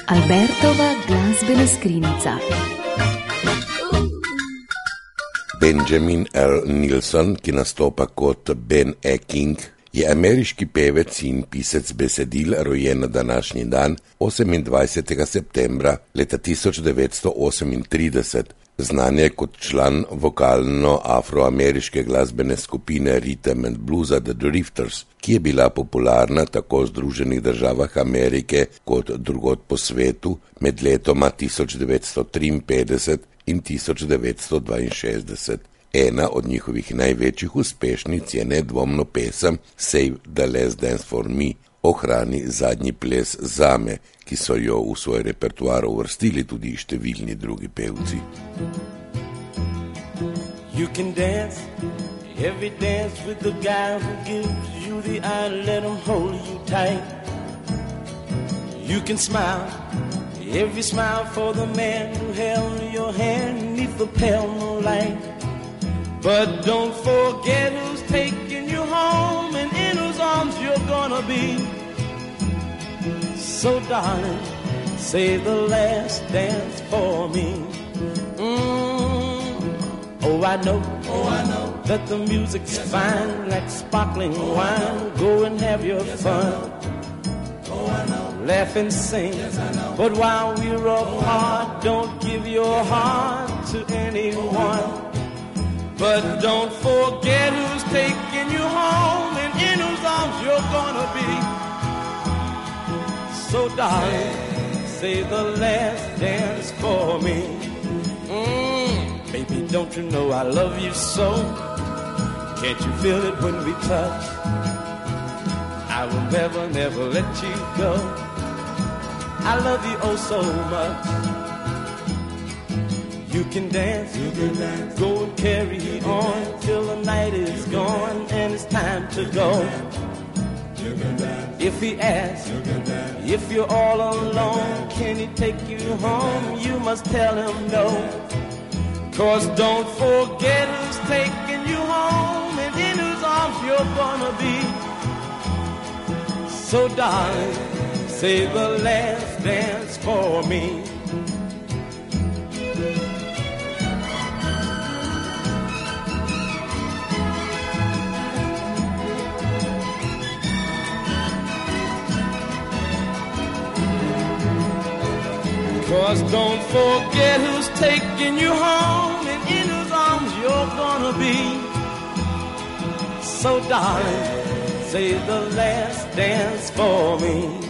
Albertova glasbena skrinjica. Benjamin L. Nilsson, ki nastopa kot Ben E. King, je ameriški pevec in pisec besedil, rojen na današnji dan, 28. septembra leta 1938. Znan je kot član vokalno-afroameriške glasbene skupine Rhythm and Bluesa The Drifters, ki je bila popularna tako v Združenih državah Amerike kot drugod po svetu med letoma 1953 in 1962. Ena od njihovih največjih uspešnic je nedvomno pesem Save the Last Dance for Me, Ohrani zadnji ples zame, ki so jo v svoj repertoar uvrstili tudi številni drugi pevci. You can dance, every dance with the guy who gives you the eye, let him hold you tight. You can smile, every smile for the man who held your hand neath the pale moonlight. But don't forget who's taking you home and in whose arms you're gonna be. So darling, save the last dance for me. Oh, I know that the music's fine like sparkling wine. Go and have your fun. Laugh and sing, but while we're apart, don't give your heart to anyone. But don't forget who's taking you home and in whose arms you're gonna be. So darling, save the last dance for me. Baby, don't you know I love you so? Can't you feel it when we touch? I will never, never let you go. I love you oh so much. You can dance, go and carry on till the night is gone and it's time to go. If he asks, if you're all alone, can he take you home? You must tell him no. 'Cause don't forget who's taking you home and in whose arms you're gonna be. So darling, save the last dance for me. Cause don't forget who's taking you home and in whose arms you're gonna be. So darling, save the last dance for me.